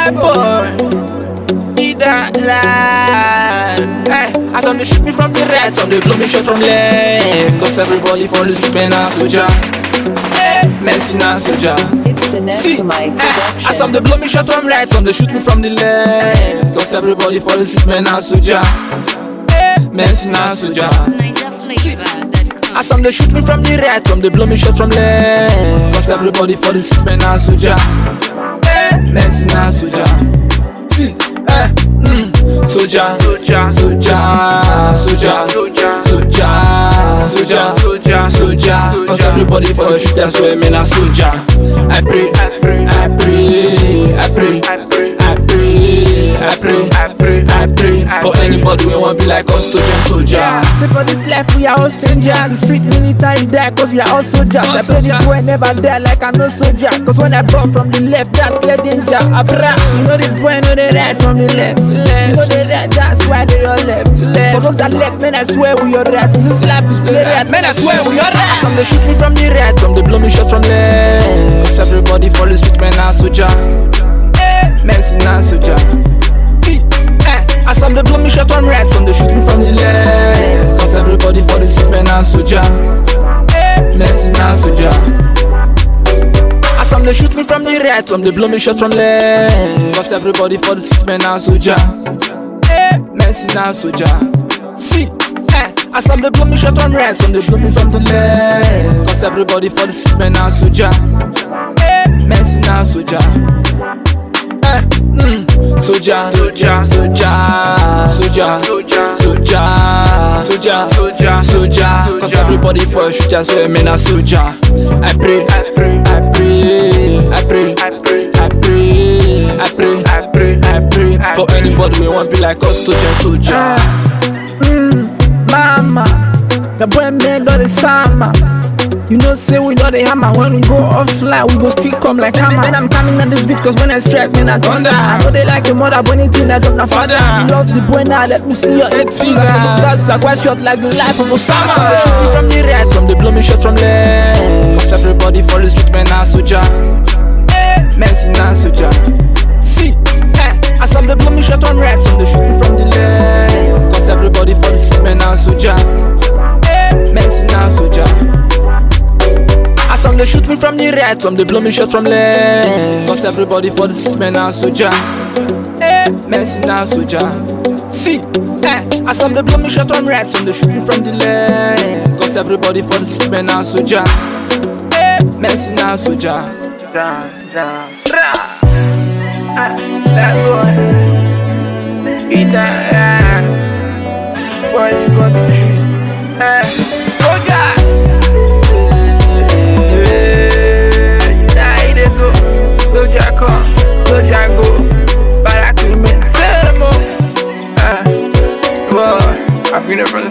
boy, need that life. Hey, as some they shoot me from the right, some they blow me shot from left. Cause everybody for the street man a soldier. Hey, Messi na soldier. It's the Nestamite production. As some they blow me shot from right, some they shoot me from the left. Cause everybody for the street man a soldier. Hey, Messi na soldier. As some they shoot me from the right, some they blow me shot from left. Cause everybody for the street man a soldier. Messi na soldier. See, soldier, soldier, soldier, soldier, soldier, soldier, soldier. Cause everybody for the street, that's why me na soldier. I pray, I pray, I pray, I pray, I pray, I pray, I pray, I pray for anybody who want be like us, soldier. Say for this life we are all strangers. The street military die cause we are all soldiers. I pray this boy never die like I know soldier. Cause when I brought from the left, that's clear danger. Abra, you know the boy know they right from the left. You know they right, that's why they all left. For those that left, man I swear we are right. This life is play right, man I swear we are right. Some they shoot me from the right, some they blow me shots from left. Cause everybody for the street man a soldier. Messi na soldier. See, as some they blow me shot from right, some they shoot me from the left. Cause everybody for the street man a soldier. Messi na soldier. As some they shoot me from the right, some they blow me shot from left. Cause everybody for the street man a soldier. Messi na soldier. See, as some they blow me shot from right, some they blow me from the left. Cause everybody for the street man a soldier. Messi na soldier. Soldier, soldier, soldier, soldier, soldier, soldier, soldier, soldier. Cause everybody for a shooter, so me na soldier. I pray, I pray, I pray, I pray, I pray, I pray, I pray, I pray, I pray for anybody who want be like us, soldier. Mama, the boy man got the summer. You know say we know the hammer. When we go offline, we go still come like hammer. Then I'm coming on this beat cause when I strike, man I thunder. I know they like your mother, but anything I don't know father. You love the boy now, let me see your head figure. That's a quite short like the life of Osama. Some they shoot me from the right, some they blow me shots from left. Cause everybody for the street man a soldier. Messi na soldier. See, as some they blow me shot from right, some they shoot me from the left. Cause everybody for the street man a soldier. Messi na soldier. As some they shoot me from the right, some they blow me shots from left. Cause everybody for the street man a soldier. Messi na soldier. See, as some they blow me shots from right, some they shoot me from the left. Cause everybody for the street man a soldier. Messi na soldier. That boy, he died. Boys got the street. Soldier. Soldier come, soldier go, but I couldn't make the same. Boy, I've been there for